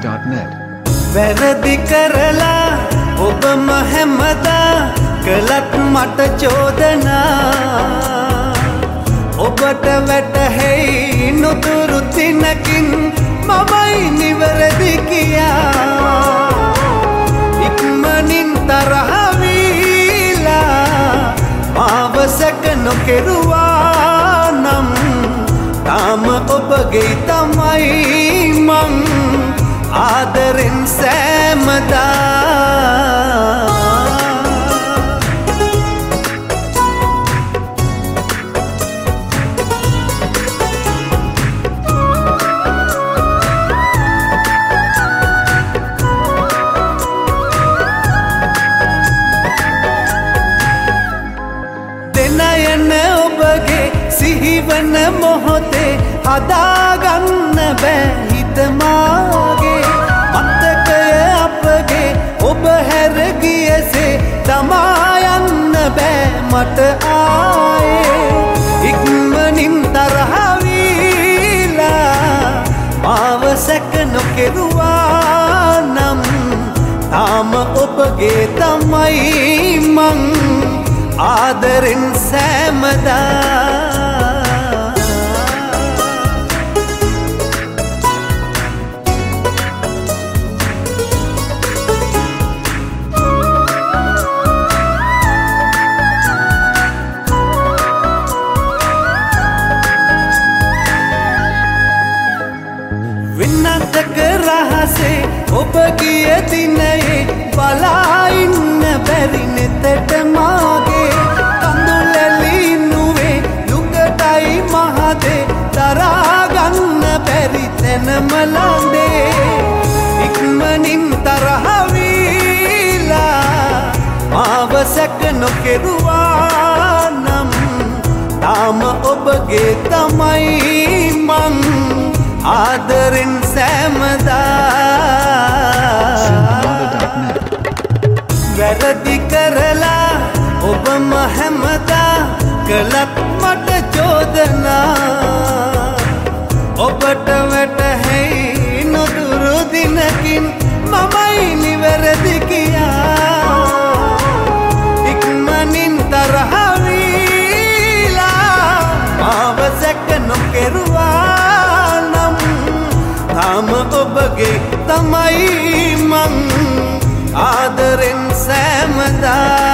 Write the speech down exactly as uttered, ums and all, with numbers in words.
dot net. වැරදි කරලා ඔබම හැමදා කළත් මට චෝදනා ඔබට වැටහෙයි නොදුරු දිනකින් මමයි නිවැරදි කියා ඉක්මනින් තරහ වීලා මාව සැක නොකෙරුවා නම් තාම ඔබගේ තමයි මං ආදරෙන් සෑමදා දෙනයන ඔබගේ සිහිවන මොහොතේ හදාගන්න බෑ හිත මාගේ මතකය අපගේ ඔබ හැර ගියසේ තමා යන්න බෑ මට ආයේ ඉක්මනින් තරහ වීලා මාව සැක නොකෙරුවා නම් තාම ඔබගේ තමයි මං ආදරෙන් සෑමදා වින්නතක රහසේ ඔබ ගිය දිනයේ බලා ඉන්න බැරි නෙතට මාගේ කඳුලැලි නුවේ යුගටයි මහදේ දරාගන්න බැරි තැනම ලඳේ ඉක්මනින් තරහ වීලා මාව සැක නොකෙරුවා නම් තාම ඔබගේ තමයි මං ආදරෙන් සෑමදා වැරදි කරලා ඔබම හැමදා කළත් මට චෝදනා ඔබට වැටහෙයි නොදුරු දිනකින් මමයි නිවැරදි කියා ඉක්මනින් තරහ වීලා මාව සැක නොකෙරුවා නම් තාම ඔබගේ තමයි මං ආදරෙන් සෑමදා